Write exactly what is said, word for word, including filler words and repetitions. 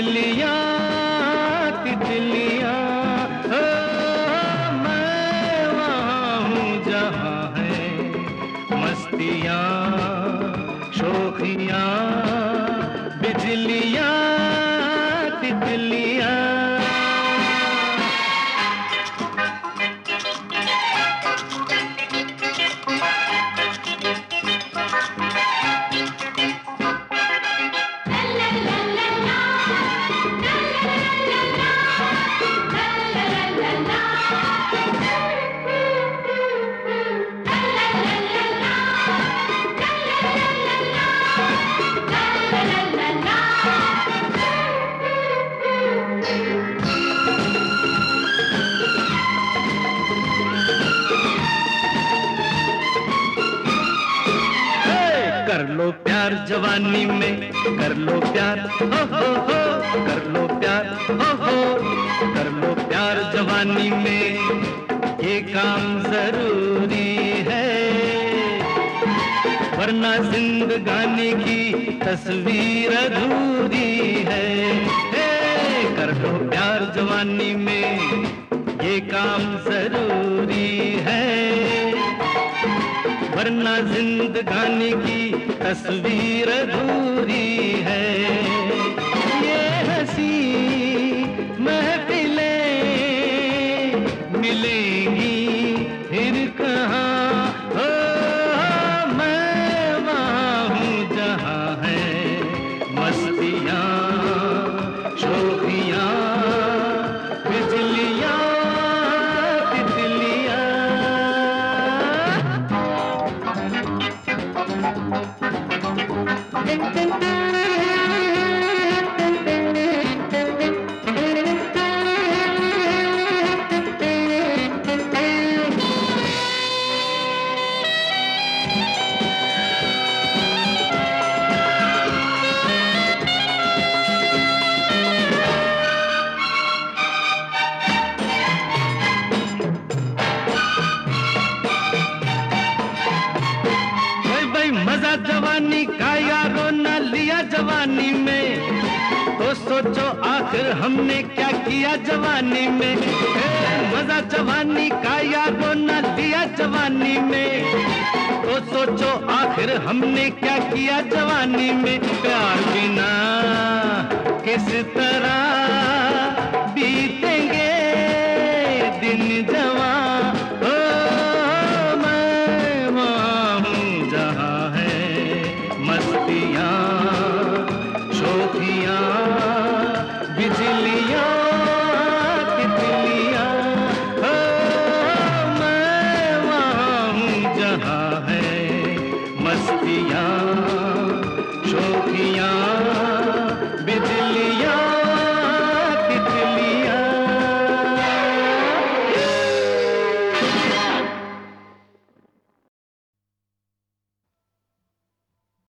बिजलियाँ तितलियाँ, ओ, मैं वहाँ हूँ जहाँ है मस्तियाँ शोखियाँ, बिजलियाँ तितलियाँ। कर लो प्यार जवानी में, कर लो प्यार, हो हो हो, कर लो प्यार, हो हो, कर लो प्यार जवानी में, ये काम जरूरी है, वरना जिंदगानी की तस्वीर अधूरी है। हे, कर लो प्यार जवानी में, ये काम जरूरी है, वरना जिंदगानी की तस्वीर अधूरी है। ये हंसी महफिलें मिलेंगी फिर कहाँ, ओ, मैं वहाँ हूँ जहाँ है मस्तियाँ शोखियाँ, बिजलियाँ तितलियाँ। मजा जवानी का यारों न लिया जवानी में, तो सोचो आखिर हमने क्या किया जवानी में। मजा जवानी का यारों न लिया जवानी में, तो सोचो आखिर हमने क्या किया जवानी में। प्यार बिना किस तरह बीतेंगे दिन जवां, मस्तियाँ शोखियाँ, बिजलियाँ तितलियाँ, हो, मैं वहाँ हूँ जहाँ है मस्तियाँ शोखियाँ, बिजलियाँ।